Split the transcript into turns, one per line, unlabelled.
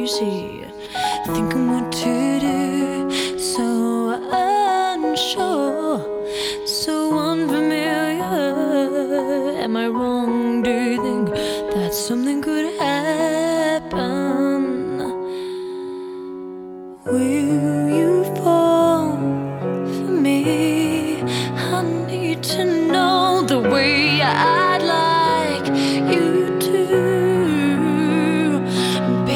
crazy, thinking what to do. So unsure, so unfamiliar. Am I wrong? Do you think that something could happen? Will you fall for me? I need to know the way I